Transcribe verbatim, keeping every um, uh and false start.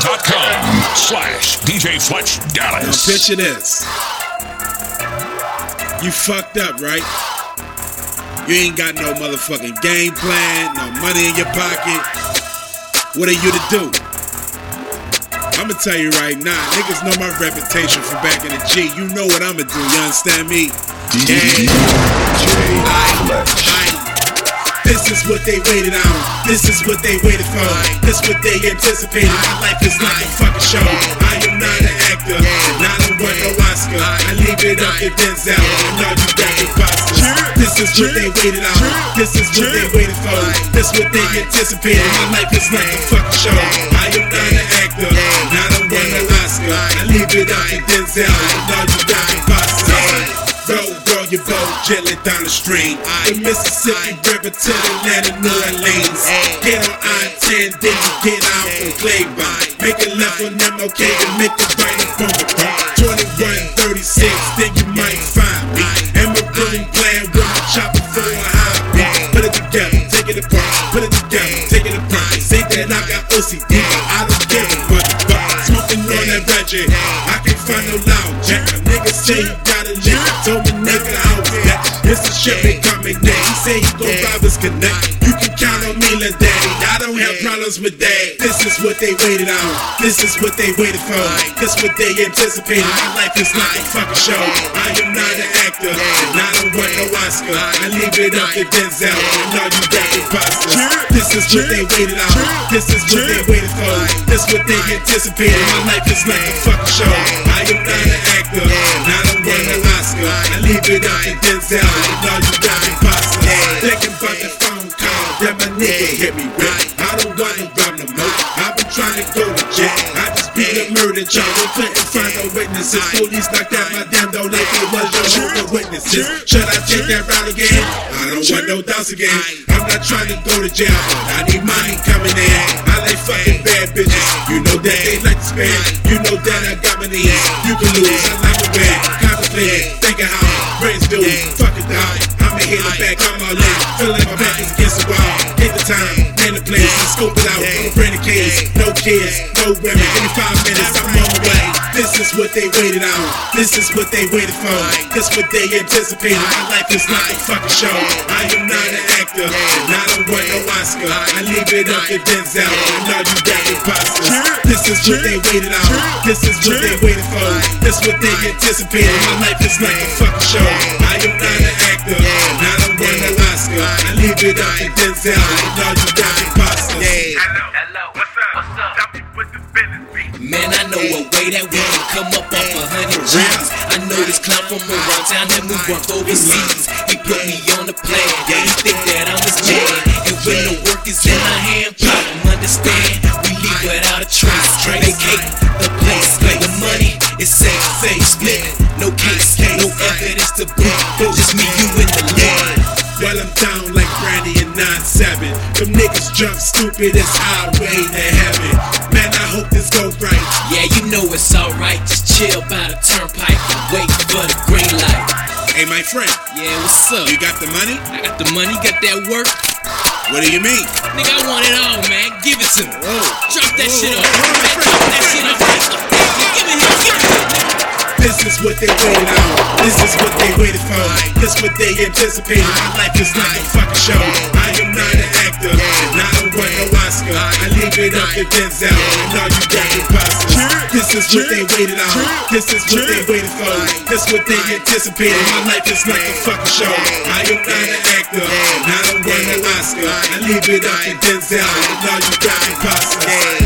Facebook.com slash DJ Fletch Dallas. Now picture this. You fucked up, right? You ain't got no motherfucking game plan, no money in your pocket. What are you to do? I'ma tell you right now, niggas know my reputation from back in the G. You know what I'ma do, you understand me? D J Fletch. This is what they waited on. This is what they waited for. This what they anticipated. My life is like a fucking show. I am not an actor, and I don't want no Oscar. I leave it up to Denzel, and all you got imposters. This is what they waited on. This is what they waited for. This what they anticipated. My life is like a fucking show. I am not an actor, and I don't want no Oscar. I leave it up to Denzel, and all you got imposters. Roll, roll your boat gently down the stream. The Mississippi River to the land of New Orleans. Get on I ten, then you get out from Claiborne. Make a left on M O K and make a right up on the bump. twenty-one thirty-six, then you might find me. And we're really playing with my chopper for a hobby. Put it together, take it apart. Put it together, take it apart. Say that I got O C D, but I don't give a fuck. Smoking on that Reggie, I can't find no loud jack. Niggas say you gotta live. Told me nigga I was that. It's the shit ain't coming next. He say he gon' rob us connect. You can count on me, little daddy. I don't have problems with that. This is what they waited on. This is what they waited for. This what they anticipated. My life is like a fucking show. I am not an actor, and I don't want no Oscar. I leave it up to Denzel, and all you got imposters. This is what they waited on. This is what they waited for. This what they anticipated. My life is like a fucking show. I am not an actor, and I don't want no Oscar. I leave it up to Denzel, and all you got imposters. Thinking about the phone call that my nigga hit me with. I don't want to rob no more. I've been trying to go to jail. I just beat a murder charge. Couldn't find no witnesses. Police knocked out my damn door like it was your own witnesses. Should I take that route again? I don't want no doubts again. I'm not trying to go to jail, but I need money coming in. I like fucking bad bitches. You know that they like to spend. You know that I got my knees. You can lose. I like to win. Contemplating, thinking how friends do. Fuck it down. I'ma hit the back, I'm all in. Feel like my back is against the wall. Hit the time, in the place, and scope it out. Bring the case, no kids, no women. Give me five minutes, I'm on my way. This is what they waited on. This is what they waited for. This what they anticipated. My life is like a fucking show. I am not an actor, and I don't want no Oscar. I leave it up to Denzel, and all you got imposters. This is what they waited on. This is what they waited for. This what they anticipated. My life is like a fucking show. I am not an actor, and I don't want no Oscar. I leave it up to Denzel, and all you got imposters. Hello, hello, what's up? What's up? Tell me what the business be. Man, I know a way that we can come up off a hundred G's. I know this clown from around town that moved up overseas. He put me on the plan, yeah, he think that I'm his man. And when the work is in my hand, problem understand. We leave without a trace, vacate the place. The money is safe, safe, split, no case, no evidence to prove. Just me, you, and the Lord. Well, I'm down like Brandy and nine seven. Them niggas drunk stupid as highway to heaven. Man, I hope this goes right. Yeah, you know it's alright. Just chill by the turnpike and wait for the green light. Hey, my friend. Yeah, what's up? You got the money? I got the money, got that work. What do you mean? Nigga, I want it all, man. Give it to me. Whoa. Drop that Whoa. shit off. Man, drop that shit off. Give it here, give it here. This is what they waited on. This is what they waited for. This what they anticipated. My life is like a fucking show. I am not an actor, and I don't want no Oscar. I leave it up to Denzel, and all you got imposters. This is what they waited on. This is what they waited for. This what they anticipated. My life is like a fucking show. I am not an actor, and I don't want no Oscar. I leave it up to Denzel, and all you got imposters.